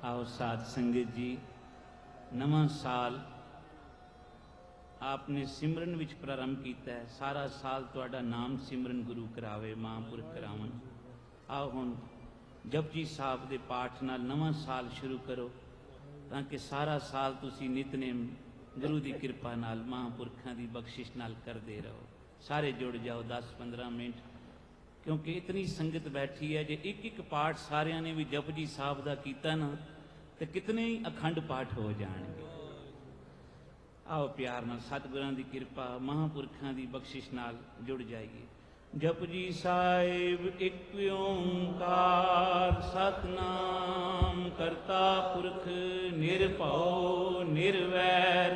आओ साध संगत जी, नवां साल आपने सिमरन विच प्रारंभ किया है। सारा साल तुहाडा नाम सिमरन गुरु करावे, महापुरख करावन। आओ हुण जपजी साहब दे पाठ नाल नवां साल शुरू करो, ताकि सारा साल तुसी नितनेम गुरु की कृपा नाल महापुरखां की बख्शिश नाल करते रहो। सारे जुड़ जाओ 10-15 मिनट, क्योंकि इतनी संगत बैठी है। जे एक एक पाठ सारिया ने भी जपजी साहब का किया ना, तो कितने ही अखंड पाठ हो जाएंगे। आओ प्यार नाल सतगुरां की कृपा, महापुरखां की बख्शिश नाल जुड़ जाइए। जपजी साहिब एक ओंकार, सतनाम करता पुरख, निरभउ निरवैर,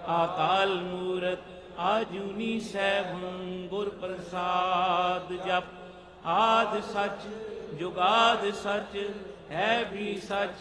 अकाल मूरत आजूनी सैभं, गुर प्रसाद। जप आद सच जुगाद सच, है भी सच,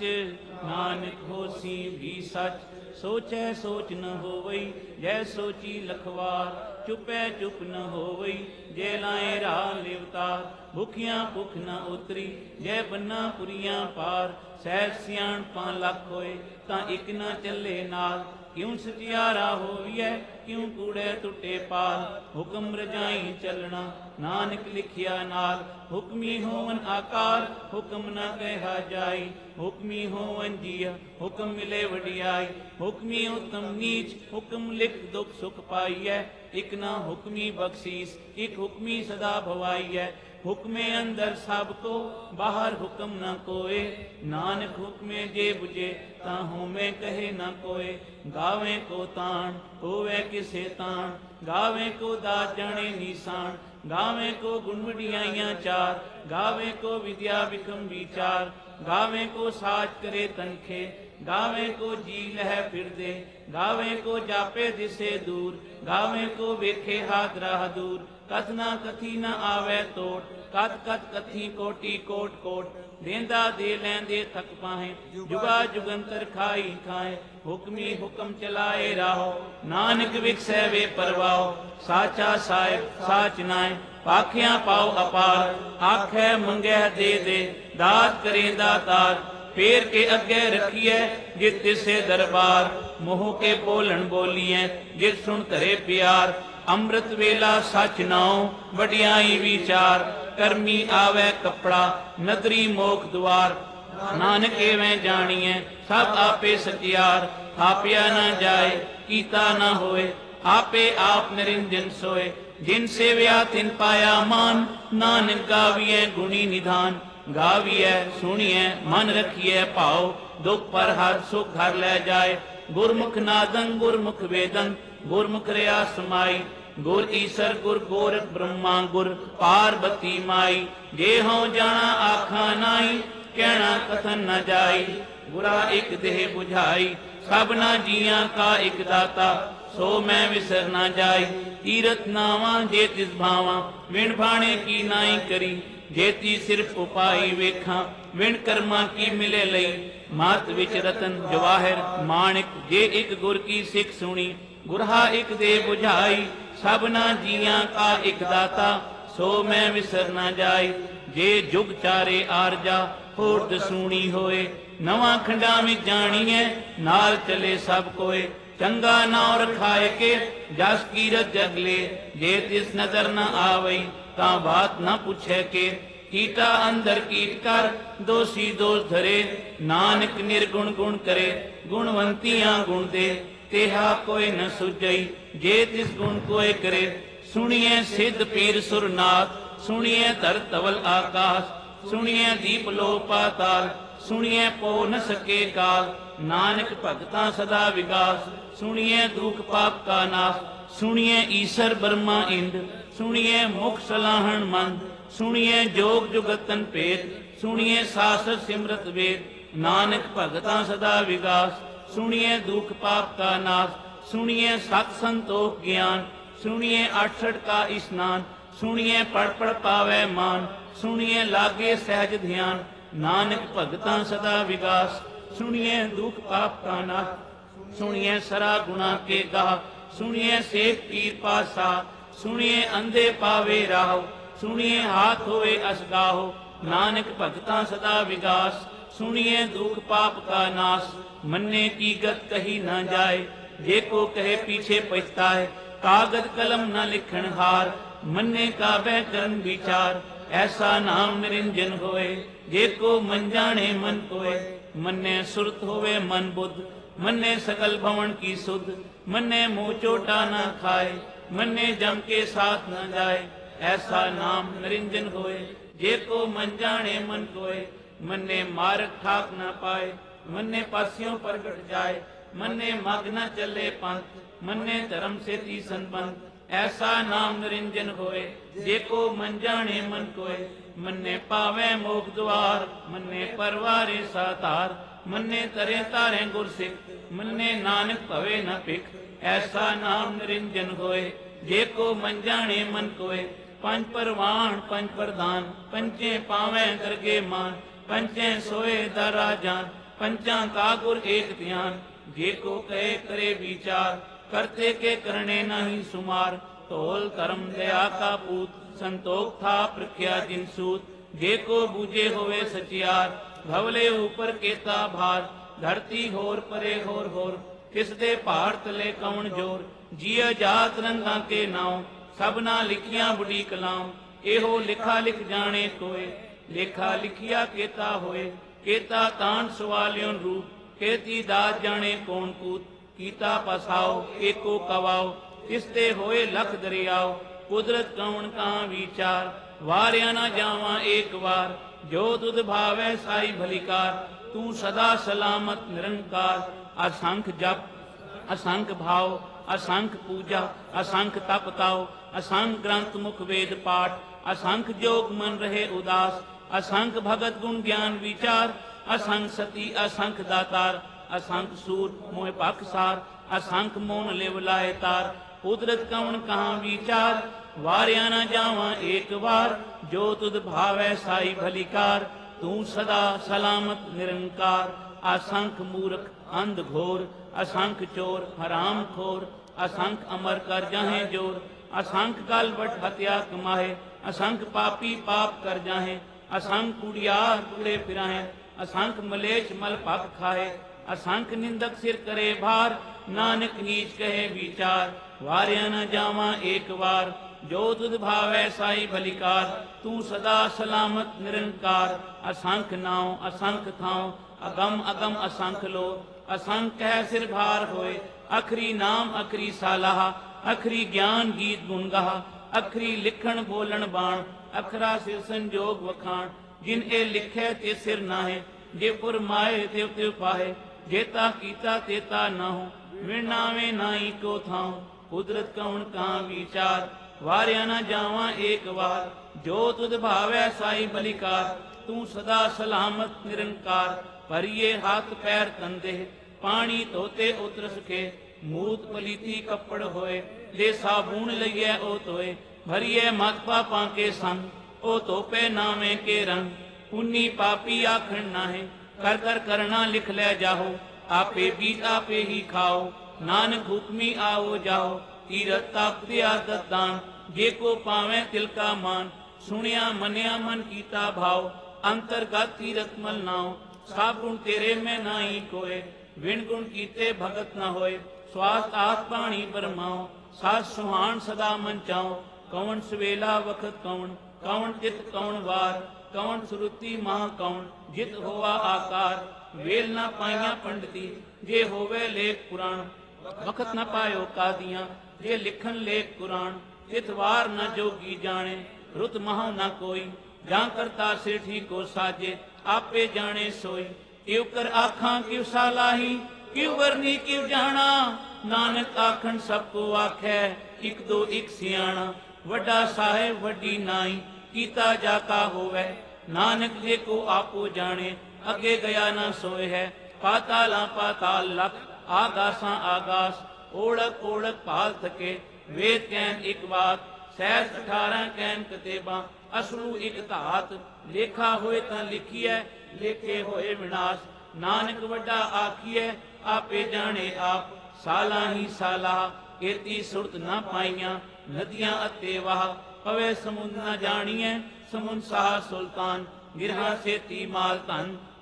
नानक होसी भी सच। सोचै सोच न होवई, जै सोची लखवार, चुपै चुप न होवई, जै लाए राह लिवतार। भुखियां भुख न उतरी, जै बन्ना पुरियां पार, सहज सियाणपां लख होए, तां इक न चले नाल। क्यों सचियारा होविए, क्यों कूड़े टुटे पाल, हुक्म रजाई चलना, नानक लिखिया नाल। हुक्मी होवन आकार, हुक्म न कहा जाई, हुक्मी होवन जिया, हुक्म मिले वडियाई। हुक्मी उत्तम नीच, हुक्म लिख दुख सुख पाइए, इक न हुक्मी बख्शीस, एक हुक्मी सदा भवाई है। हुक्मे अंदर सब को, बाहर हुक्म न कोए, नानक हुक्मे जे बुझे, ताहू में कहे न कोए। गावे को तान, होवे किसे तान, गावे को दात जाने निशान। गावे को गुण वडियाइयां चार, गावे को विद्या विक्रम विचार। गावे को साज करे तनखे, गावे को जी लह फिर दे। गावे को जापे दिसे दूर, गावे को वेखे हाथ राह दूर। कथना कथी न आवे तोट, कथ कथ कथी कोटि कोट कोट। देंदा दे लैंदे थक पाहे, जुगा जुगंतर खाई खाए। हुक्मी हुक्म चलाए राहो, नानक विकसै वे परवाओ। साचा साहिब साच नाय, पाखियां पाओ अपार। आखै मंगै दे दे, दात करे दातार। फेर के अगे रखिए, जित तिसे दरबार। मोह के बोलन बोलिए, जित सुन धरे प्यार। अमृत वेला सच नाओ, वडियाई विचार। कर्मी आवे कपड़ा, नदरी मोख द्वार। नानक एवें जानिए, सब आपे सचियार। थापिया न जाए, कीता न होए, आपे आप निरंजन सोए। जिन सेव्या तिन पाया मान, नानक गाविए गुणी निधान। गाविए सुनिए मन रखिए भाव, दुख पर हर सुख घर ले जाए। गुरमुख नादन गुरमुख वेदन, गुरमुख रया समाई। गुर ईसर गुर गोरख ब्रह्मा, गुर पार्वती माई। जे हों जाना आखा नाई, कहना कथन न जाई। गुरा एक देह बुझाई, सबना जियां का एक दाता। सो मैं विसर न जाई, तीरथ नावा जे तिस भावा। विण भाणे की नाई करी, जेती सिर्फ उपाई वेखा। विण कर्मा की मिले लई, मात विच रतन जवाहिर माणिक। जे एक गुर की सिख सुनी, गुरहा एक दे बुझाई। सबना जियां का एक दाता, सो मैं विसर न जाई। जे जुग चारे आरजा, होर दसूनी होए। नवा खंडा में जानिए, नाल चले सब कोए। चंगा नाव रखाए के, जस कीरत जगले। जे तिस नजर न आवई, तां बात न पूछे के। कीटा अंदर कीट कर, दोषी दोष धरे। नानक निर्गुण गुण करे, गुणवंतियां गुण दे। तेहा कोई न सुझई, जे तिस गुण कोय करे। सुनिए सिद्ध पीर सुरनाथ, सुनिए धर तवल आकाश। सुनिए दीप लो पाताल, सुनिए पो न सके काल। नानक भगता सदा विगास, सुनिए दुख पाप का नाश। सुनिए ईसर ब्रह्मा इंद, सुनिए मुख सलाहन मंद। सुनिए जोग जुगतन भेद, सुनिए सासर सिमरत वेद। नानक भगता सदा विगास, सुनिए दुख पाप का नाश। सुनिए सत संतोख ज्ञान, सुनिए 68 का स्नान। सुनिए पढ़ पढ़ पावे मान, सुनिए लागे सहज ध्यान। नानक भगता सदा विगास, सुनिए दुख पाप का नाश। सुनिए सरा गुना के गाह, सुनिए सेठ पीर पासा। सुनिए अंधे पावे राह, सुनिए हाथ होए असगाहो। नानक भगता सदा विगास, सुनिए दुख पाप का नाश, मन्ने की गत कही न जाए, जे को कहे पीछे पछताए, कागज कलम न लिखण हार, मन्ने का बह करन विचार, ऐसा नाम निरंजन होए, जे को मन जाने मन कोय, मन्ने सुरत होवे मन बुद्ध, मन्ने सकल भवन की सुध, मन्ने मुँह चोटा न खाए, मन्ने जम के साथ न जाए, ऐसा नाम निरंजन होए, जे को मन जाने मन कोय, मन्ने मार्ग ठाक न पाए, मन्ने पासियों पर गट जाए, मन्ने मार्ग न चले पंथ, मन्ने धर्म से तीसन पंथ, ऐसा नाम निरंजन होए, जे को मन जाने मन कोय, मन्ने पावे मोक्ष द्वार, मन्ने परवारे सातार, मन्ने तरे तारे गुरसिख, मन्ने नानक भवे न पिख, ऐसा नाम निरंजन होए, जे को मन जाने मन कोय, पंच परवान पंच प्रधान, पंचे पावे दरगे मान, पंचे सोए दरा जान, पंचा का गुर एक ध्यान, जे को कहे करे विचार, करते के करने नहीं सुमार, तोल धर्म दया का पूत, संतोख था प्रख्या जिन सूत, जे को बूझे होवे सचियार, भवले ऊपर केता भार, धरती होर परे होर होर, किस दे पहाड़ तले कौन जोर, जिया जात रंगा के नाव, सबना लिखिया बुढ़ी कलाम, एहो लिखा लिख जाने कोय, लेखा लिखिया केता होए, केता तान सवालियों रूप, केती दात जाने कौन कूत, कीता पसाओ एको कवाओ, किसते होए लख दरियाओ, कुदरत कौन कहाँ विचार, वार्या न जावा एक बार, जो तुध भावै साई भलिकार, तू सदा सलामत निरंकार, असंख जप असंख भाव, असंख पूजा, असंख तप ताओ, असंख ग्रंथ मुख वेद पाठ, असंख जोग मन रहे उदास, असंख भगत गुण ज्ञान विचार, असंख सती असंख दातार, असंख सूर मोह पक्षसार, असंख मोन लिव लाए तार, कुदरत कौन कहाँ विचार, वार्या न जावा एक बार, जो तुध भावै साई भलिकार, तू सदा सलामत निरंकार, असंख मूर्ख अंध घोर, असंख चोर हराम खोर, असंख अमर कर जाहे जोर, असंख काल बट हत्या कमाहे, असंख पापी पाप कर जाहे, असंख कुड़ियार कुड़े फिराहे, असंख मलेच मल पक खाए, असंख निंदक सिर करे भार, नानक नीच कहे विचार, वार्या न जावा एक बार, जो तुध भावै साई भलिकार, तू सदा सलामत निरंकार, असंख नाव असंख थाव, अगम अगम असंख लो, असंख कह सिर भार होए, अखरी नाम अखरी सालाह, अखरी ज्ञान गीत गुण गाह, अखरी लिखण बोलन बाण, अखरा सिर संजोग वखाण, जिन ए लिखे ते सिर नाहे, जे फुरमाए त्यों त्यों पाहे, जेता कीता तेता न हो, विरनावे नाई को थाओ, कुदरत कौन कहाँ विचार, वार्या न जावा एक बार, जो तुध भावै साई बलिकार, तू सदा सलामत निरंकार, भरिए हाथ पैर तंदे, पानी धोते उतर सके, मूत पलीती कपड़ होए, ले साबुन लइए ओ तोए, भरिए मत पापा के संग, ओ तोपे नामे के रंग, पुन्नी पापी आखण नाहे, कर कर करना लिख ले जाहो, आपे बीत आपे ही खाओ, नानक हुक्मी आओ जाओ, तीरथ ताप दिया दान, जे को पावे तिल का मान, सुनिया मनिया मन कीता भाव, अंतरगत तीरथ मल नाओ, सब गुण तेरे में नाई कोय, विण गुण कीते भगत न होए, स्वास्थ्य आत पाणी बरमाओ, सास सुहान सदा मन चाओ, कौन सवेला वखत कौन, कौन चित कौन वार, कौन सुरुति महा कौन, जित होवा आकार, वेल न पाइया पंडिती, जे होवे लेख पुराण, वखत न पायो कादियां, जे लिखन लेख पुराण, तितवार न जोगी जाने, रुत महु न कोई, जां करता सेठी को साजे, आपे जाने सोई, क्यों कर आखां क्यों सालाही, क्यों वरनी क्यों जाना, नानक आखन सबको आखै, इक दो इक सियाणा, वड्डा साहेब वड्डी नाई, कीता जाका होवे, नानक जे को आपो जाने, अगे गया न सोए है, पाताला पाताल लख, आगासा आगास, ओढ़क ओढ़क पाल थके, वेद कैन एक बात, सहस 18 कैन कतेबा, असलू एक धात, लेखा होए तां लिखिए, लेखे होए विनाश, नानक वड्डा आखिए, आपे जाने आप, साला ही साला, एती सुरत न पाइया, नदियां अते वाह, पवे समुंद न जानिए, समुंद साह सुल्तान, गिरहा सेती माल धन,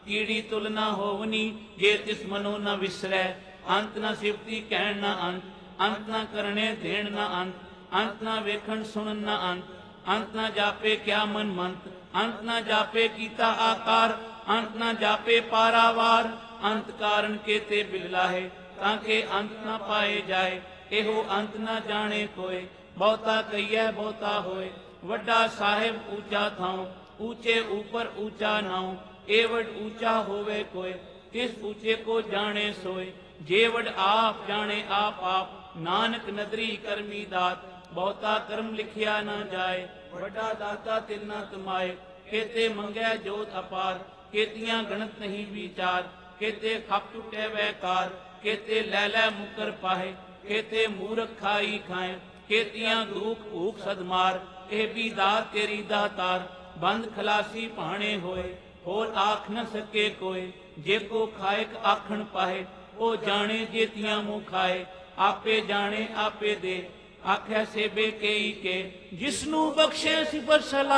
ਕੀੜੀ ਤੁਲ ਨਾ ਹੋਵਨੀ ਜੇ ਤਿਸ ਮਨੋ ਨਾ ਵਿਸਰੈ। ਅੰਤ ਨਾ ਸਿਫਤੀ ਕਹਿਣ ਨਾ ਅੰਤ, ਅੰਤ ਨਾ ਕਰਨੇ ਦੇਣ ਨਾ ਅੰਤ, ਅੰਤ ਨਾ ਵੇਖਣ ਸੁਣਨ ਨਾ ਅੰਤ, ਅੰਤ ਨਾ ਜਾਪੇ ਕਿਆ ਮਨ ਮੰਤ, ਅੰਤ ਨਾ ਜਾਪੇ ਕੀਤਾ ਆਕਾਰ, ਅੰਤ ਨਾ ਜਾਪੇ ਪਾਰਾਵਾਰ। ਅੰਤ ਕਾਰਨ ਕੇਤੇ ਬਿਲਲਾਹੇ ਤਾਂ ਕਿ ਅੰਤ ਨਾ ਪਾਏ ਜਾਏ। ਇਹੋ ਅੰਤ ਨਾ ਜਾਣੇ ਕੋਏ, ਬਹੁਤਾ ਕਹੀਐ ਬਹੁਤਾ ਹੋਏ। ਵੱਡਾ ਸਾਹਿਬ ਊਚਾ ਥਾਉ, ਊਚੇ ਊਪਰ ਊਚਾ ਨਾਉ। ਏਵਡ ਊਚਾ ਹੋਵੇ ਕੋਏ, ਤਿਸ ਊਚੇ ਕੋ ਜਾਣੇ ਸੋਏ। ਜੇਵਡ ਆਪ ਜਾਣੇ ਆਪ ਆਪ, ਨਾਨਕ ਨਦਰੀ ਕਰਮੀ ਦਾਤ। ਬਹੁਤਾ ਕਰਮ ਲਿਖਿਆ ਨਾ ਜਾਏ, ਵੱਡਾ ਦਾਤਾ ਤਿਲ ਨਾ ਤੁਮਾਏ। ਕੇਤੇ ਮੰਗੈ ਜੋਤ ਅਪਾਰ, ਕੇਤੀਆਂ ਗਣਤ ਨਹੀਂ ਵਿਚਾਰ। ਕੇਤੇ ਖਪ ਟੁੱਟੇ ਵੈਕਾਰ, ਕੇਤੇ ਲੈ ਲੈ ਮੁਕਰ ਪਾਹੇ। ਕੇਤੇ ਮੂਰਖ ਖਾਈ ਖਾਏ, ਕੇਤੀਆਂ ਦੁਖ ਭੂਖ ਸਦਮਾਰ। ਇਹ ਵੀ ਦਾਤ ਤੇਰੀ ਦਾਤਾਰ, ਬੰਦ ਖਲਾਸੀ ਭਾਣੇ ਹੋਏ। ਹੋਰ ਆਖ ਨ ਸਕੇ ਕੋਏ, ਜੇ ਕੋ ਖਾਇਕ ਆਖਣ ਪਾਹੇ। ਉਹ ਜਾਣੇ ਜੇਤੀਆਂ ਮੂੰਹ ਖਾਏ, ਆਪੇ ਜਾਣੇ ਆਪੇ ਦੇ। ਆਖੈ ਸੇਬੇ ਕੇਈ ਕੇ, ਜਿਸਨੂੰ ਬਖਸ਼ੇ ਸਿਫਰ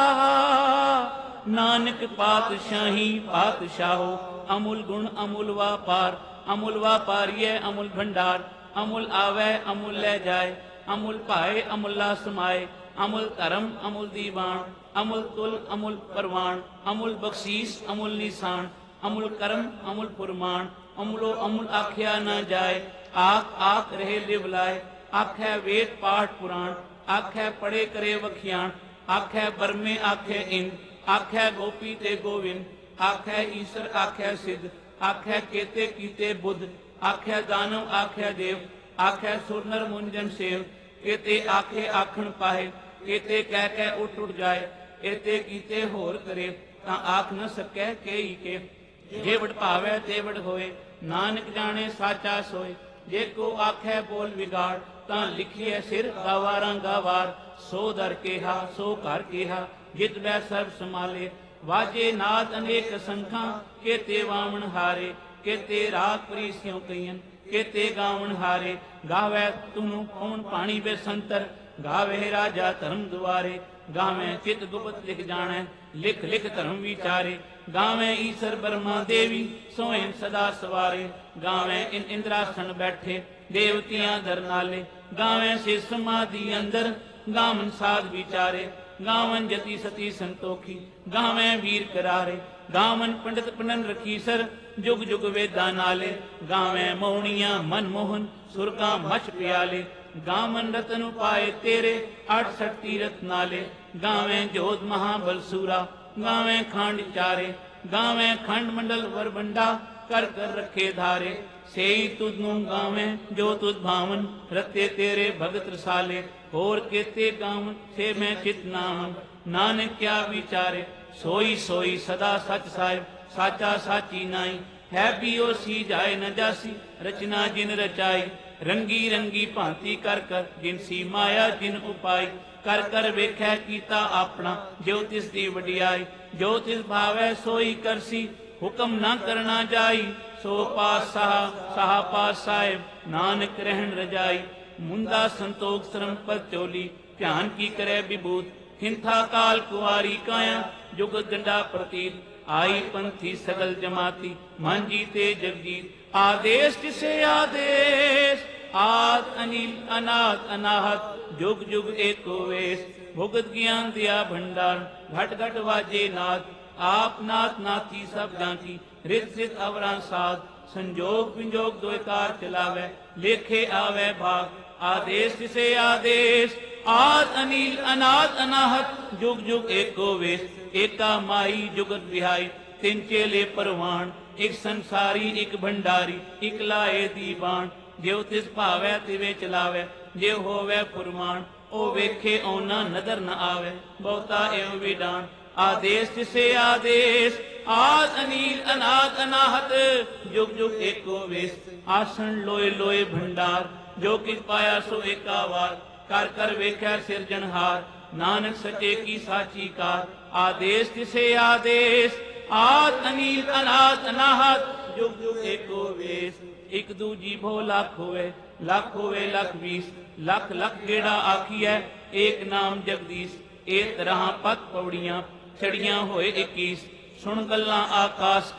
ਸਲਾਹ। ਨਾਨਕ ਪਾਤਸ਼ਾਹੀ ਪਾਤਸ਼ਾਹੋ, ਅਮੁਲ ਗੁਣ ਅਮੁਲ ਵਾਪਾਰ। ਅਮੁਲ ਵਾਪਾਰੀਐ ਅਮੁਲ ਭੰਡਾਰ, ਅਮੁਲ ਆਵੈ ਅਮੁਲ ਲੈ ਜਾਏ। ਅਮੁਲ ਭਾਏ ਅਮੁੱਲਾ ਸਮਾਏ, ਅਮੁਲ ਧਰਮ ਅਮੁਲ ਦੀਵਾਨ। ਅਮੁਲ ਤੁਲ ਅਮੁਲ ਪਰਵਾਨ, ਅਮੁਲ ਬਖਸ਼ੀਸ ਅਮੁਲ ਨਿਸ਼ਾਨ। ਅਮੁਲ ਕਰਮ ਅਮੁਲ ਫੁਰਮਾਨ, ਅਮੁਲੋ ਅਮੁਲ ਆਖਿਆ ਨਾ ਜਾਏ। ਆਖ ਆਖ ਰਹੇ ਲਿਵ ਲਾਏ, ਆਖੈ ਵੇਦ ਪਾਠ ਪੁਰਾਣ। ਆਖੈ ਪੜੇ ਕਰੇ ਵਖਿਆਣ, ਆਖੈ ਬਰਮੇ ਆਖੈ ਇੰਦ। ਆਖੈ ਗੋਪੀ ਤੇ ਗੋਵਿੰਦ, ਆਖੈ ਈਸ਼ਰ ਆਖੈ ਸਿੱਧ। ਆਖੈ ਕੇਤੇ ਕੀਤੇ ਬੁੱਧ, ਆਖੈ ਦਾਨਵ ਆਖੈ ਦੇਵ। ਆਖੈ ਸੁਰ ਨਰ ਮੁੰਜਨ ਸੇਵ, ਕੇਤੇ ਆਖੇ ਆਖਣ ਪਾਹੇ। ਕੇਤੇ ਕਹਿ ਕੇ ਉੱਠ ਉੱਠ ਜਾਏ, ਏਤੇ ਕੀਤੇ ਹੋਰ ਕਰੇ। ਤਾਂ ਆਖ ਨ ਸਕੈ ਕੇਈ ਕੇ, ਜੇ ਵਡ ਭਾਵੈ ਤੇ ਵਡ ਹੋਏ। ਨਾਨਕ ਜਾਣੇ ਸਾਚਾ ਸੋਏ, ਜੇ ਕੋ ਆਖੈ ਬੋਲ ਵਿਗਾੜ। ਤਾਂ ਲਿਖੀਐ ਸਿਰ ਗਾਵਾਰਾਂ ਗਾਵਾਰ। ਸੋ ਦਰ ਕੇਹਾ ਸੋ ਘਰ ਕੇਹਾ, ਜਿਤ ਬੈ ਸਰਬ ਸਮਾਲੇ। ਵਾਜੇ ਨਾਦ ਅਨੇਕ ਸੰਖਾਂ, ਕੇਤੇ ਵਾਵਣ ਹਾਰੇ। ਕੇਤੇ ਰਾਗ ਪ੍ਰੀਸਿਉ ਕਈਨ, ਕੇਤੇ ਗਾਵਣ ਹਾਰੇ। ਗਾਵੈ ਤੁਮੁ ਪਵਨ ਪਾਣੀ ਬੇਸੰਤਰ, ਗਾਵੇ ਰਾਜਾ ਧਰਮ ਦੁਆਰੇ। ਗਾਵੇਂ ਚਿਤ ਗੁਪਤ ਲਿਖ ਜਾਣੈ, ਲਿਖ ਲਿਖ ਧਰਮ ਵਿਚਾਰੇ। ਗਾਵੇਂ ਈਸ਼ਰ ਬਰਮਾ ਦੇਵੀ, ਸੋਇਨ ਸਦਾ ਸਵਾਰੇ। ਗਾਵੇਂ ਇੰਦਰਾਸਣ ਬੈਠੇ, ਦੇਵਤੀਆਂ ਦਰ ਨਾਲੇ। ਗਾਵੇਂ ਸਿਰ ਸਮਾਧੀ ਅੰਦਰ, ਗਾਵਨ ਸਾਧ ਵਿਚਾਰੇ। ਗਾਵਨ ਜਤੀ ਸਤੀ ਸੰਤੋਖੀ, ਗਾਵੇਂ ਵੀਰ ਕਰਾਰੇ। ਗਾਵਨ ਪੰਡਤ ਪਨਨ ਰਖੀਸਰ, ਜੁਗ ਜੁਗ ਵੇਦਾਂ ਨਾਲੇ। ਗਾਵੇਂ ਮੋਹਣੀਆਂ ਮਨਮੋਹਨ, ਸੁਰਗਾਂ ਮਛ ਪਿਆਲੇ। ਗਾਵਨ ਰਤਨ ਪਾਏ ਤੇਰੇ, 68 ਤੀਰਥ ਨਾਲੇ। ਗਾਵੇਂ ਜੋਧ ਮਹਾਬਲ ਸੂਰਾ, ਗਾਵੇਂ ਖੰਡ ਚਾਰੇ। ਗਾਵੇਂ ਖੰਡ ਮੰਡਲ ਵਰਬੰਡਾ, ਕਰ ਕਰ ਰੱਖੇ ਧਾਰੇ। ਸੇਈ ਤੁਧ ਨੂੰ ਗਾਵੇਂ ਜੋ ਤੁਧ ਭਾਵਨ, ਰਤੇ ਤੇਰੇ ਭਗਤ ਰਸਾਲੇ। ਹੋਰ ਕੇਤੇ ਗਾਵਨ ਸੇ ਮੈਂ ਚਿਤ ਨਾਵਨ, ਨਾਨਕ ਕਿਆ ਵਿਚਾਰੇ। ਸੋਈ ਸੋਈ ਸਦਾ ਸਚ ਸਾਹਿਬ, ਸਾਚਾ ਸਾਚੀ ਨਾਈ। ਹੈ ਪੀਓ ਸੀ ਜਾਏ ਨ ਜਾਸੀ, ਰਚਨਾ ਜਿਨ ਰਚਾਈ। ਰੰਗੀ ਰੰਗੀ ਭਾਂਤੀ ਕਰ ਕਰ, ਜਿਨ ਸੀ ਮਾਇਆ ਜਿਨ ਉਪਾਈ। ਕਰ ਕਰ ਵੇਖੈ ਕੀਤਾ ਆਪਣਾ, ਜੋ ਤਿਸ ਦੀ ਵਡਿਆਈ। ਜੋ ਤਿਸ ਭਾਵੈ ਸੋਈ ਕਰਸੀ, ਹੁਕਮ ਨਾ ਕਰਨਾ ਜਾਈ। ਸੋ ਪਾਸ ਸਾਹਾ ਸਾਹਾ ਪਾਸ ਸਾਹਿਬ, ਨਾਨਕ ਰਹਿਣ ਰਜਾਈ। ਮੁੰਦਾ ਸੰਤੋਖ ਸ਼ਰਮ ਪਦ ਚੋਲੀ, ਧਿਆਨ ਕੀ ਕਰੈ ਵਿਭੂਤ। ਹਿੰਥਾ ਕਾਲ ਕੁਆਰੀ ਕਾਇਆ, ਜੁਗ ਗੰਡਾ ਪ੍ਰਤੀਤ। ਆਈ ਪੰਥੀ ਸਗਲ ਜਮਾਤੀ, ਮਨ ਜੀਤੇ ਜਗਜੀਤ। ਆਦੇਸ਼ ਕਿਸੇ ਆਦੇਸ਼, ਆਦ ਅਨੀਲ ਅਨਾਦ ਅਨਾਹਤ। ਜੁਗ ਜੁਗ ਏਕੋ ਵੇਸ, ਭੁਗਤ ਗਿਆਨ ਦਿਆ ਭੰਡਾਰ। ਘਟ ਘਟ ਵਾਜੇ ਨਾਦ, ਆਪ ਨਾਥ ਨਾਥੀ ਸਭ ਜਾਂਤੀ। ਰਿਤ ਰਿਤ ਅਵਰਾਂ ਸਾਧ, ਸੰਜੋਗ ਵਿੰਜੋਗ ਦੋਇਕਾਰ ਚਲਾਵੈ। ਲੇਖੇ ਆਵੈ ਭਾਗ, ਆਦੇਸ਼ ਕਿਸੇ ਆਦੇਸ਼। ਆਦ ਅਨੀਲ ਅਨਾਦ ਅਨਾਹਤ, ਜੁਗ ਜੁਗ ਏਕੋ ਵੇਸ। ਏਕਾ ਮਾਈ ਜੁਗਤ ਵਿਹਾਈ, ਤਿੰਨ ਚੇਲੇ ਪਰਵਾਨ। ਇੱਕ ਸੰਸਾਰੀ ਇੱਕ ਭੰਡਾਰੀ, ਇੱਕ ਲਾਏ ਦੀਵਾਨ। ਜਿਉ ਤਿਸ ਭਾਵੈ ਤਿਵੇਂ ਚਲਾਵੈ, ਜੇ ਹੋਵੈ ਫੁਰਮਾਨ। ਉਹ ਵੇਖੇ ਔਨਾ ਨਦਰ ਨ ਆਵੈ, ਬਹੁਤਾ ਇਉ ਵਿਡਾਨ। ਆਦੇਸ਼ ਤਿਸੇ ਆਦੇਸ਼, ਆਦ ਅਨੀਲ ਅਨਾਦ ਅਨਾਹਤ। ਜੁਗ ਜੁਗ ਏਕੋ ਵੇਸ, ਆਸਣ ਲੋਏ ਲੋਏ ਭੰਡਾਰ। ਜੋ ਕਿਛ ਪਾਇਆ ਸੋ ਏਕਾ ਵਾਰ, ਕਰ ਕਰ ਵੇਖੈ ਸਿਰਜਣਹਾਰ। ਨਾਨਕ ਸੱਚੇ ਕੀ ਸਾਚੀ ਕਾਰ, ਆਦੇਸ਼ ਤਿਸੇ ਆਦੇਸ਼। ਆਦ ਅਨੀਲ ਅਨਾਦ ਅਨਾਹਤ, ਜੁਗ ਜੁਗ ਏਕੋ ਵੇਸ। ਇੱਕ ਦੂਜੀ ਭੋ ਲੱਖ ਹੋਵੇ, ਲੱਖ ਹੋਵੇ ਲੱਖ ਵੀਸ। ਲੱਖ ਲੱਖ ਗੇੜਾ ਆਖੀਐ, ਏਕ ਨਾਮ ਜਗਦੀਸ਼। ਇਹ ਤਰ੍ਹਾਂ ਪਤ ਪੌੜੀਆਂ, ਛੜੀਆਂ ਹੋਏ 21। ਸੁਣ ਗੱਲਾਂ ਆਕਾਸ਼ ਕੀ,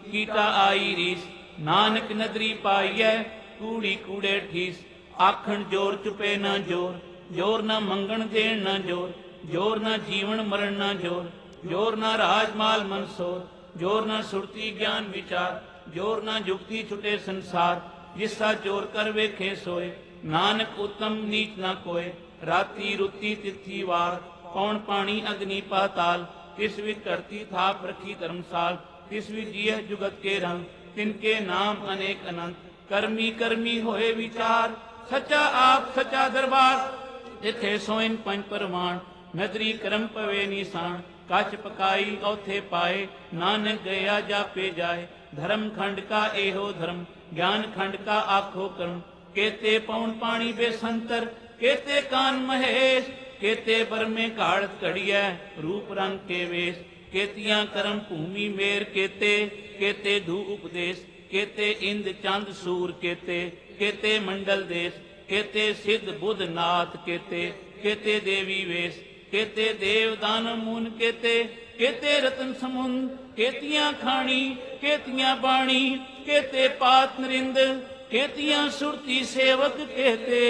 कीटा आई रीस। नानक नदरी पाईऐ कूड़ी कूड़े ठीस। आखण जोर चुपे ना जोर, जोर ना मंगण देण ना जोर, जोर ना जीवन मरण ना जोर, जोर ना राजमाल मनसोर, जोर ना सुरती ज्ञान विचार, जोर ना जुक्ति छुटे संसार। जिसा जोर कर वेखे सोए, नानक उत्तम नीच ना कोय। राती रुती तिथि वार, पौन पानी अग्नि पाताल। तिस विच धरती थाप रखी धर्मसाल, तिस विच जिय जुगत के रंग। तिनके नाम अनेक अनंत, करमी करमी होए विचार। सच्चा आप सच्चा दरबार, जिथे सोइन पंच परमाण। नदरी करम पवे निशान, कच पकाई औथे पाए। नानक गया जापे जाए, धर्म खंड का एहो धर्म। ज्ञान खंड का आखो कर्म। केते पौन पानी बेसंतर, केते कान महेश। केते बर में काढ़त घड़िया, रूप रंग के वेश। केतियां करम भूमि मेर केते, केते धू उपदेश। केते इंद चंद सूर केते, केते मंडल देश। केते सिद्ध बुध नाथ केते, केते देवी वेश। केते देव दानव मून केते, केते रतन समुंद। केतियां खानी केतियां बाणी, केते पात नरिंद। केतियां सुरती सेवक केते,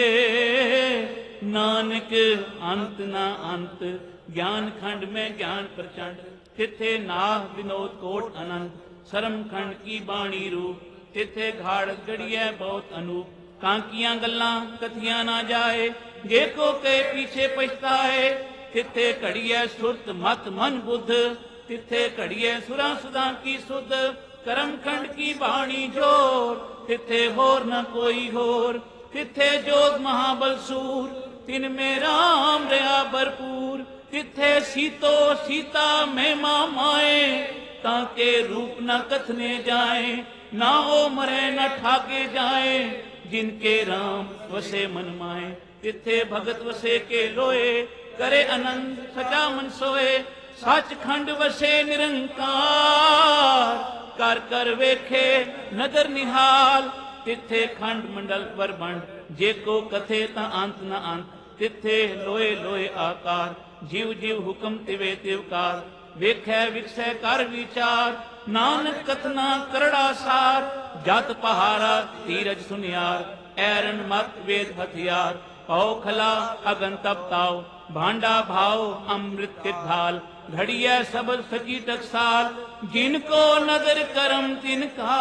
नानक अंत ना अंत। ज्ञान खंड में ज्ञान प्रचंड, तिथे नाह विनोद कोट अनंत। शर्म खंड की बाणी रूप, तिथे घाड़ गड़िया बहुत अनूप। कांकियां गल्लां कथियां ना जाए, जे को कहे पीछे पछताए। तिथे घड़िया सुरत मत मन बुद्ध, तिथे घड़िया सुरा सुधा की सुध। करम खंड की बाणी जोर, तिथे होर न कोई होर। तिथे जोग महाबल सूर, तिन में राम रहा भरपूर। तिथे सीतो सीता महिमा माए, ताके रूप न कथने जाए। ना ओ मरे न ठाके जाए, जिनके राम वसे मन माए। तिथे भगत वसे के लोए, करे आनंद सचा मन सोए। सच खंड वसे निरंकार, कर कर वेखे नगर निहाल। तिथे खंड मंडल बरबंड, जे को कथे ता अंत न अंत। तिथे लोए लोए आकार, जीव जीव हुक्म तिवे तिवकार। वेखै विकसै कर विचार, नानक कथना करड़ा सार। जत पहारा धीरज सुनियार, ऐरन मत वेद हथियार। पौ खला अगन तप ताव, भांडा भाव अमृत के ढाल। घड़िया सबद सची टकसाल, जिनको नदर करम तिनका।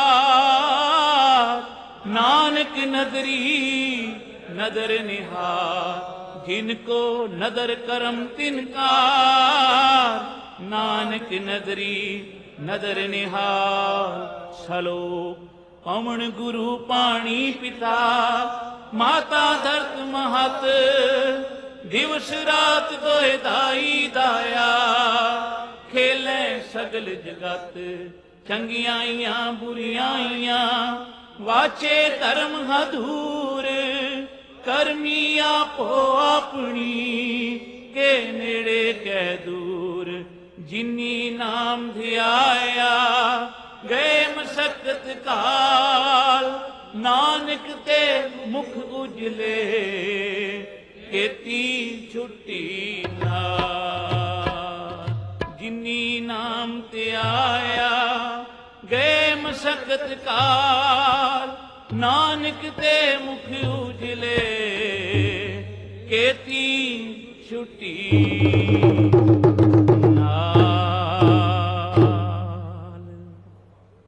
नानक नदरी नदर निहार, जिनको नदर करम तिनका। नानक नदरी नदर निहार। सलोक पवन गुरु पाणी पिता, माता धरत महत। दिवस रात दोए दाई दाया, खेले सगल जगत। चंगियाइयां बुरियाइयां, वाचे धर्म हधूर। करमी आपो अपनी, के नेड़े कै दूर। जिनी नाम धियाया, गए मशक्कत काल। नानक ते मुख उजले, केती छुट्टी नाल। जिनी नाम धियाया, गए मशक्कत काल। नानक ते मुख उजले, केती छुट्टी।